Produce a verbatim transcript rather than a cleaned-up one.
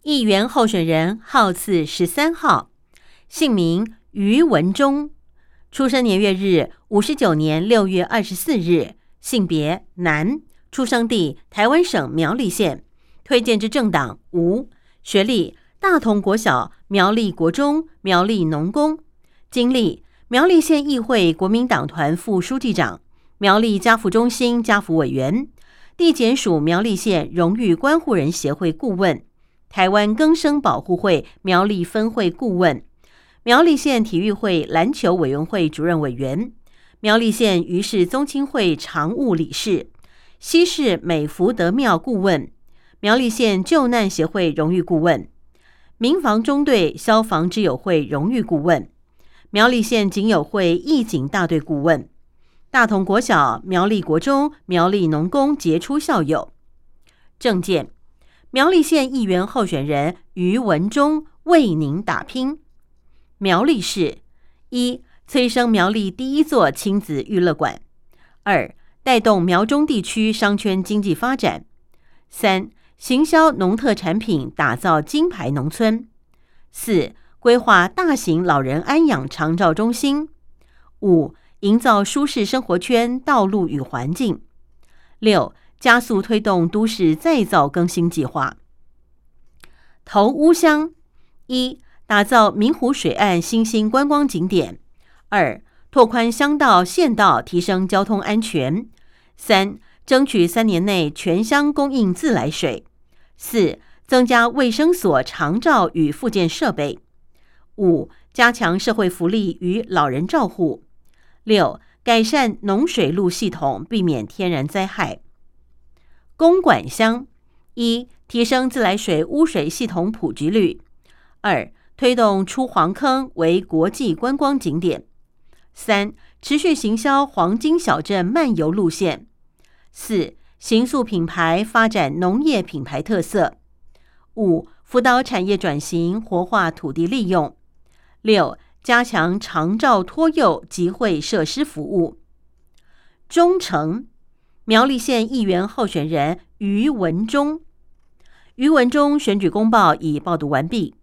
议员候选人号次十三号，姓名于文忠，出生年月日五十九年六月二十四日，性别男，出生地台湾省苗栗县，推荐之政党无，学历大同国小、苗栗国中、苗栗农工，经历苗栗县议会国民党团副书记长、苗栗家福中心家福委员、地检署苗栗县荣誉关护人协会顾问、台湾更生保护会苗栗分会顾问、苗栗县体育会篮球委员会主任委员、苗栗县余氏宗亲会常务理事、西市美福德庙顾问、苗栗县救难协会荣誉顾问、民防中队消防之友会荣誉顾问、苗栗县警友会义警大队顾问、大同国小、苗栗国中、苗栗农工杰出校友。政见：苗栗县议员候选人于文忠为您打拼。苗栗市：一、催生苗栗第一座亲子娱乐馆；二、带动苗中地区商圈经济发展；三、行销农特产品，打造金牌农村；四、规划大型老人安养长照中心；五、营造舒适生活圈道路与环境；六、加速推动都市再造更新计划。头屋乡：一、打造明湖水岸新兴观光景点；二、拓宽乡道县道，提升交通安全；三、争取三年内全乡供应自来水；四、增加卫生所长照与复健设备；五、加强社会福利与老人照护；六、改善农水路系统，避免天然灾害。公馆乡：一、提升自来水污水系统普及率；二、推动出黄坑为国际观光景点；三、持续行销黄金小镇漫游路线；四、形塑品牌，发展农业品牌特色；五、辅导产业转型，活化土地利用；六、加强长照托幼集会设施服务。忠诚：苗栗县议员候选人于文忠。于文忠选举公报已报读完毕。